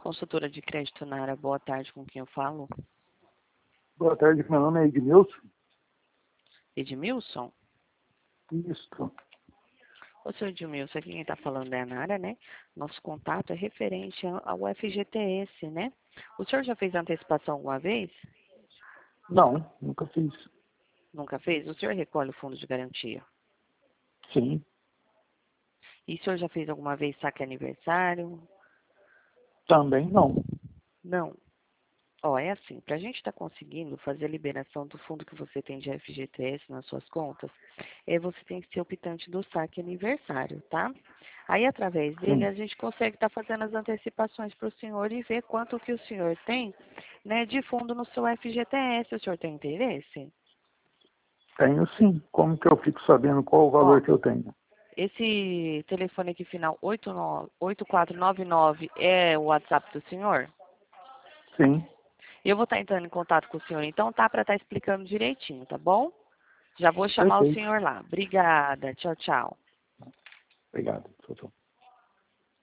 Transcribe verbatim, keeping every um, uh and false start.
Consultora de crédito Nara, boa tarde, com quem eu falo? Boa tarde, meu nome é Edmilson. Edmilson? Isso. Ô, senhor Edmilson, aqui quem está falando é a Nara, né? Nosso contato é referente ao F G T S, né? O senhor já fez antecipação alguma vez? Não, nunca fiz. Nunca fez? O senhor recolhe o fundo de garantia? Sim. E o senhor já fez alguma vez saque aniversário? Também não. Não. Ó, é assim, para a gente estar tá conseguindo fazer a liberação do fundo que você tem de F G T S nas suas contas, é, você tem que ser optante do saque aniversário, tá? Aí, através dele, Sim. a gente consegue estar tá fazendo as antecipações para o senhor e ver quanto que o senhor tem, né, de fundo no seu F G T S. O senhor tem interesse? Tenho sim. Como que eu fico sabendo qual o valor Ó, que eu tenho? esse telefone aqui, final oito nove oito quatro nove nove, é o WhatsApp do senhor? Sim. Eu vou estar entrando em contato com o senhor, então, tá? Para estar explicando direitinho, tá bom? Já vou chamar o Perfeito. senhor lá. Obrigada. Tchau, tchau. Obrigado. Tchau, tchau.